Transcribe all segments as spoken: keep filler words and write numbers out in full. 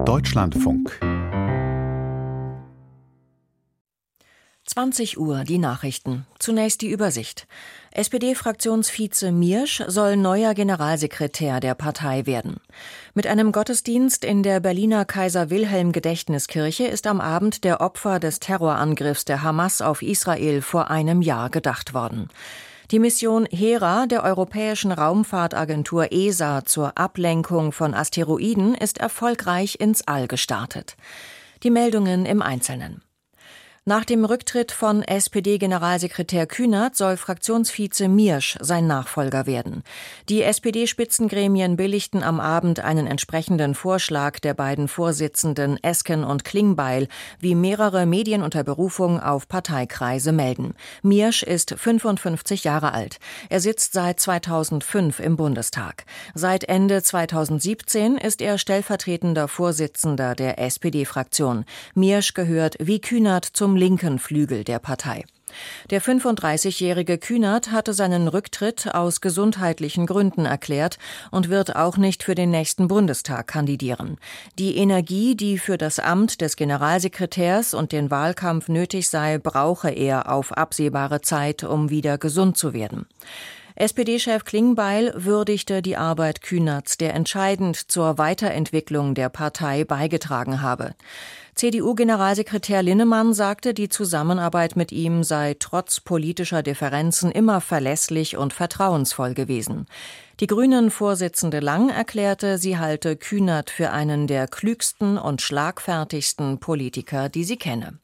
Deutschlandfunk. zwanzig Uhr, die Nachrichten. Zunächst die Übersicht. S P D-Fraktionsvize Miersch soll neuer Generalsekretär der Partei werden. Mit einem Gottesdienst in der Berliner Kaiser-Wilhelm-Gedächtniskirche ist am Abend der Opfer des Terrorangriffs der Hamas auf Israel vor einem Jahr gedacht worden. Die Mission Hera der Europäischen Raumfahrtagentur E S A zur Ablenkung von Asteroiden ist erfolgreich ins All gestartet. Die Meldungen im Einzelnen. Nach dem Rücktritt von S P D-Generalsekretär Kühnert soll Fraktionsvize Miersch sein Nachfolger werden. Die S P D-Spitzengremien billigten am Abend einen entsprechenden Vorschlag der beiden Vorsitzenden Esken und Klingbeil, wie mehrere Medien unter Berufung auf Parteikreise melden. Miersch ist fünfundfünfzig Jahre alt. Er sitzt seit zweitausendfünf im Bundestag. Seit Ende zweitausendsiebzehn ist er stellvertretender Vorsitzender der S P D-Fraktion. Miersch gehört wie Kühnert zum linken Flügel der Partei. Der fünfunddreißigjährige Kühnert hatte seinen Rücktritt aus gesundheitlichen Gründen erklärt und wird auch nicht für den nächsten Bundestag kandidieren. Die Energie, die für das Amt des Generalsekretärs und den Wahlkampf nötig sei, brauche er auf absehbare Zeit, um wieder gesund zu werden. S P D-Chef Klingbeil würdigte die Arbeit Kühnerts, der entscheidend zur Weiterentwicklung der Partei beigetragen habe. C D U-Generalsekretär Linnemann sagte, die Zusammenarbeit mit ihm sei trotz politischer Differenzen immer verlässlich und vertrauensvoll gewesen. Die Grünen-Vorsitzende Lang erklärte, sie halte Kühnert für einen der klügsten und schlagfertigsten Politiker, die sie kenne.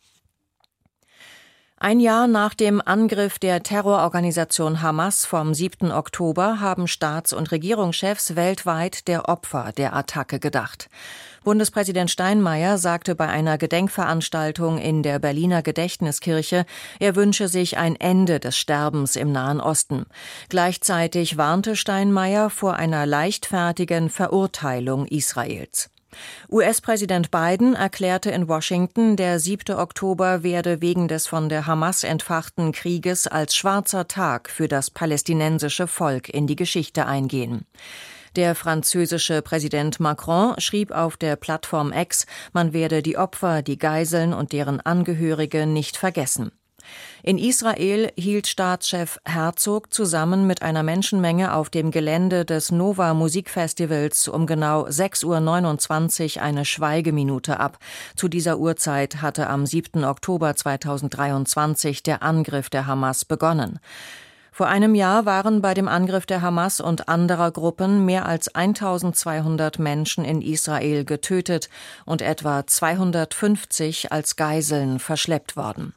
Ein Jahr nach dem Angriff der Terrororganisation Hamas vom siebten Oktober haben Staats- und Regierungschefs weltweit der Opfer der Attacke gedacht. Bundespräsident Steinmeier sagte bei einer Gedenkveranstaltung in der Berliner Gedächtniskirche, er wünsche sich ein Ende des Sterbens im Nahen Osten. Gleichzeitig warnte Steinmeier vor einer leichtfertigen Verurteilung Israels. U S-Präsident Biden erklärte in Washington, der siebte Oktober werde wegen des von der Hamas entfachten Krieges als schwarzer Tag für das palästinensische Volk in die Geschichte eingehen. Der französische Präsident Macron schrieb auf der Plattform X, man werde die Opfer, die Geiseln und deren Angehörige nicht vergessen. In Israel hielt Staatschef Herzog zusammen mit einer Menschenmenge auf dem Gelände des Nova Musikfestivals um genau sechs Uhr neunundzwanzig eine Schweigeminute ab. Zu dieser Uhrzeit hatte am siebten Oktober zweitausenddreiundzwanzig der Angriff der Hamas begonnen. Vor einem Jahr waren bei dem Angriff der Hamas und anderer Gruppen mehr als eintausendzweihundert Menschen in Israel getötet und etwa zweihundertfünfzig als Geiseln verschleppt worden.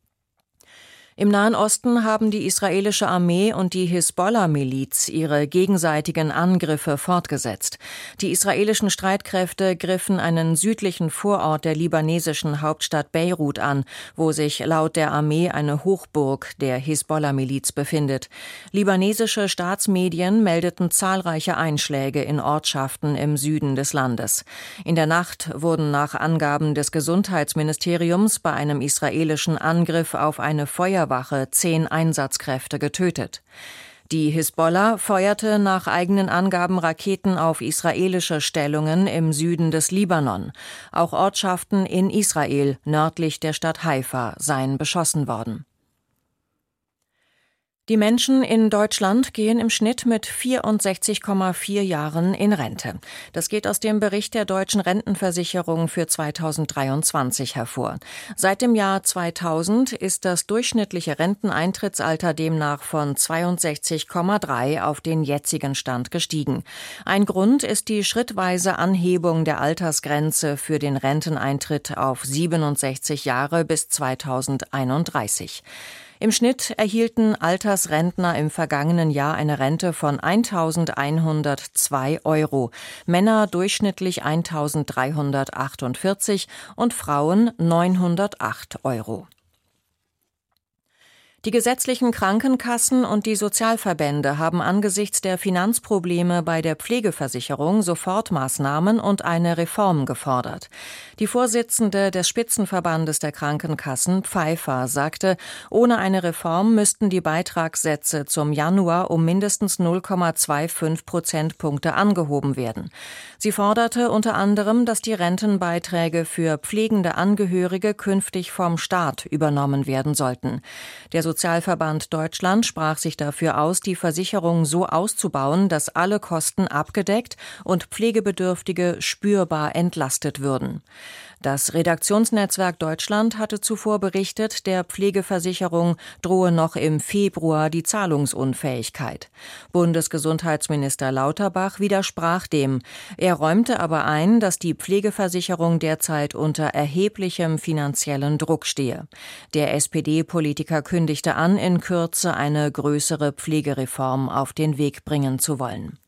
Im Nahen Osten haben die israelische Armee und die Hisbollah-Miliz ihre gegenseitigen Angriffe fortgesetzt. Die israelischen Streitkräfte griffen einen südlichen Vorort der libanesischen Hauptstadt Beirut an, wo sich laut der Armee eine Hochburg der Hisbollah-Miliz befindet. Libanesische Staatsmedien meldeten zahlreiche Einschläge in Ortschaften im Süden des Landes. In der Nacht wurden nach Angaben des Gesundheitsministeriums bei einem israelischen Angriff auf eine Feuerwache zehn Einsatzkräfte getötet. Die Hisbollah feuerte nach eigenen Angaben Raketen auf israelische Stellungen im Süden des Libanon. Auch Ortschaften in Israel nördlich der Stadt Haifa seien beschossen worden. Die Menschen in Deutschland gehen im Schnitt mit vierundsechzig Komma vier Jahren in Rente. Das geht aus dem Bericht der Deutschen Rentenversicherung für zweitausenddreiundzwanzig hervor. Seit dem Jahr zweitausend ist das durchschnittliche Renteneintrittsalter demnach von zweiundsechzig Komma drei auf den jetzigen Stand gestiegen. Ein Grund ist die schrittweise Anhebung der Altersgrenze für den Renteneintritt auf siebenundsechzig Jahre bis zweitausendeinunddreißig. Im Schnitt erhielten Altersrentner im vergangenen Jahr eine Rente von eintausendeinhundertzwei Euro, Männer durchschnittlich eintausenddreihundertachtundvierzig und Frauen neunhundertacht Euro. Die gesetzlichen Krankenkassen und die Sozialverbände haben angesichts der Finanzprobleme bei der Pflegeversicherung Sofortmaßnahmen und eine Reform gefordert. Die Vorsitzende des Spitzenverbandes der Krankenkassen, Pfeiffer, sagte, ohne eine Reform müssten die Beitragssätze zum Januar um mindestens null Komma fünfundzwanzig Prozentpunkte angehoben werden. Sie forderte unter anderem, dass die Rentenbeiträge für pflegende Angehörige künftig vom Staat übernommen werden sollten. Der Sozialverband Deutschland sprach sich dafür aus, die Versicherung so auszubauen, dass alle Kosten abgedeckt und Pflegebedürftige spürbar entlastet würden. Das Redaktionsnetzwerk Deutschland hatte zuvor berichtet, der Pflegeversicherung drohe noch im Februar die Zahlungsunfähigkeit. Bundesgesundheitsminister Lauterbach widersprach dem. Er räumte aber ein, dass die Pflegeversicherung derzeit unter erheblichem finanziellen Druck stehe. Der S P D-Politiker kündigte an, in Kürze eine größere Pflegereform auf den Weg bringen zu wollen.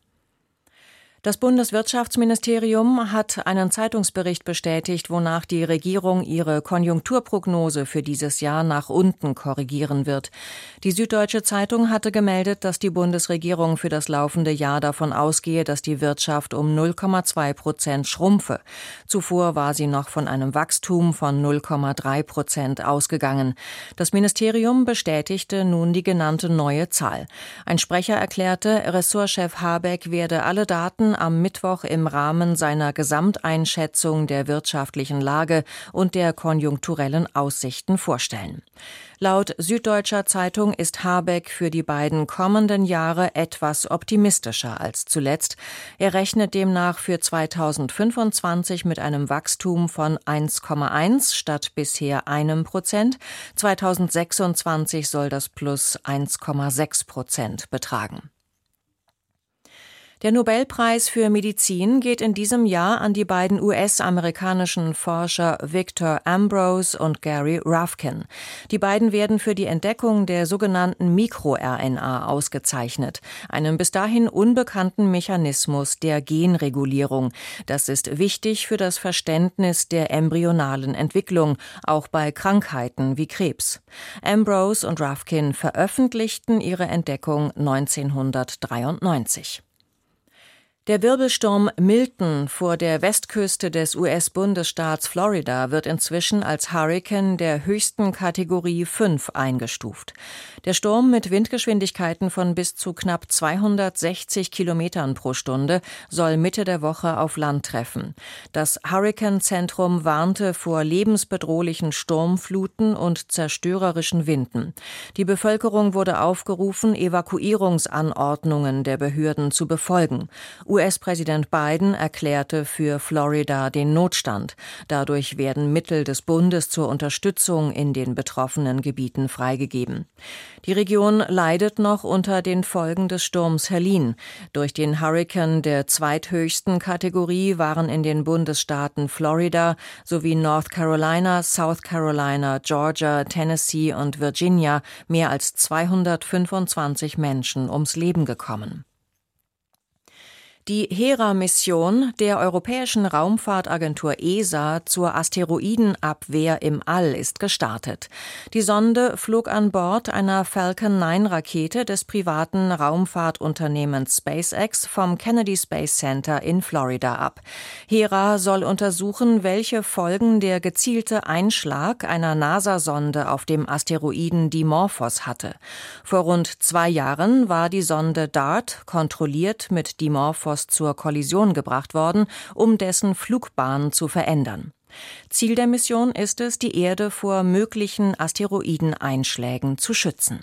Das Bundeswirtschaftsministerium hat einen Zeitungsbericht bestätigt, wonach die Regierung ihre Konjunkturprognose für dieses Jahr nach unten korrigieren wird. Die Süddeutsche Zeitung hatte gemeldet, dass die Bundesregierung für das laufende Jahr davon ausgehe, dass die Wirtschaft um null Komma zwei Prozent schrumpfe. Zuvor war sie noch von einem Wachstum von null Komma drei Prozent ausgegangen. Das Ministerium bestätigte nun die genannte neue Zahl. Ein Sprecher erklärte, Ressortchef Habeck werde alle Daten am Mittwoch im Rahmen seiner Gesamteinschätzung der wirtschaftlichen Lage und der konjunkturellen Aussichten vorstellen. Laut Süddeutscher Zeitung ist Habeck für die beiden kommenden Jahre etwas optimistischer als zuletzt. Er rechnet demnach für zweitausendfünfundzwanzig mit einem Wachstum von eins Komma eins statt bisher einem Prozent. zweitausendsechsundzwanzig soll das Plus eins Komma sechs Prozent betragen. Der Nobelpreis für Medizin geht in diesem Jahr an die beiden U S-amerikanischen Forscher Victor Ambrose und Gary Ruvkun. Die beiden werden für die Entdeckung der sogenannten MikroR N A ausgezeichnet, einem bis dahin unbekannten Mechanismus der Genregulierung. Das ist wichtig für das Verständnis der embryonalen Entwicklung, auch bei Krankheiten wie Krebs. Ambrose und Ruvkun veröffentlichten ihre Entdeckung neunzehnhundertdreiundneunzig. Der Wirbelsturm Milton vor der Westküste des U S-Bundesstaats Florida wird inzwischen als Hurrikan der höchsten Kategorie fünf eingestuft. Der Sturm mit Windgeschwindigkeiten von bis zu knapp zweihundertsechzig Kilometern pro Stunde soll Mitte der Woche auf Land treffen. Das Hurrikanzentrum warnte vor lebensbedrohlichen Sturmfluten und zerstörerischen Winden. Die Bevölkerung wurde aufgerufen, Evakuierungsanordnungen der Behörden zu befolgen. U S-Präsident Biden erklärte für Florida den Notstand. Dadurch werden Mittel des Bundes zur Unterstützung in den betroffenen Gebieten freigegeben. Die Region leidet noch unter den Folgen des Sturms Helene. Durch den Hurrikan der zweithöchsten Kategorie waren in den Bundesstaaten Florida sowie North Carolina, South Carolina, Georgia, Tennessee und Virginia mehr als zweihundertfünfundzwanzig Menschen ums Leben gekommen. Die Hera-Mission der Europäischen Raumfahrtagentur E S A zur Asteroidenabwehr im All ist gestartet. Die Sonde flog an Bord einer Falcon neun Rakete des privaten Raumfahrtunternehmens SpaceX vom Kennedy Space Center in Florida ab. Hera soll untersuchen, welche Folgen der gezielte Einschlag einer NASA-Sonde auf dem Asteroiden Dimorphos hatte. Vor rund zwei Jahren war die Sonde DART kontrolliert mit Dimorphos zur Kollision gebracht worden, um dessen Flugbahn zu verändern. Ziel der Mission ist es, die Erde vor möglichen Asteroideneinschlägen zu schützen.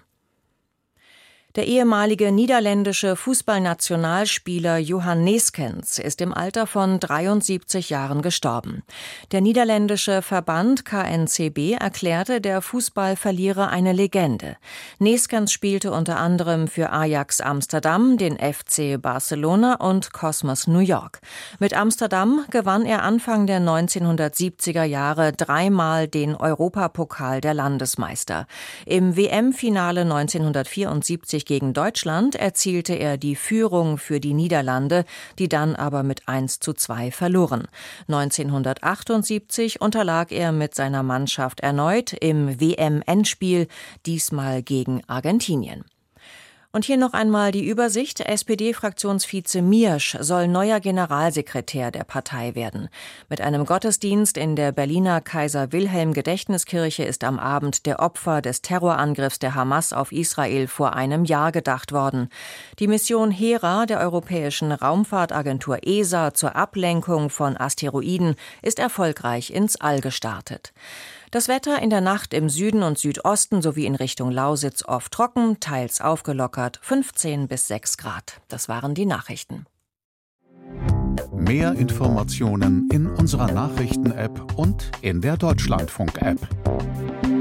Der ehemalige niederländische Fußballnationalspieler Johan Neeskens ist im Alter von dreiundsiebzig Jahren gestorben. Der niederländische Verband K N C B erklärte, der Fußball verliere eine Legende. Neeskens spielte unter anderem für Ajax Amsterdam, den F C Barcelona und Cosmos New York. Mit Amsterdam gewann er Anfang der neunzehnhundertsiebziger Jahre dreimal den Europapokal der Landesmeister. Im W M-Finale neunzehnhundertvierundsiebzig neunzehnhundertneunundneunzig gegen Deutschland erzielte er die Führung für die Niederlande, die dann aber mit eins zu zwei verloren. neunzehnhundertachtundsiebzig unterlag er mit seiner Mannschaft erneut im W M-Endspiel, diesmal gegen Argentinien. Und hier noch einmal die Übersicht. S P D-Fraktionsvize Miersch soll neuer Generalsekretär der Partei werden. Mit einem Gottesdienst in der Berliner Kaiser-Wilhelm-Gedächtniskirche ist am Abend der Opfer des Terrorangriffs der Hamas auf Israel vor einem Jahr gedacht worden. Die Mission Hera der Europäischen Raumfahrtagentur E S A zur Ablenkung von Asteroiden ist erfolgreich ins All gestartet. Das Wetter in der Nacht im Süden und Südosten sowie in Richtung Lausitz oft trocken, teils aufgelockert, fünfzehn bis sechs Grad. Das waren die Nachrichten. Mehr Informationen in unserer Nachrichten-App und in der Deutschlandfunk-App.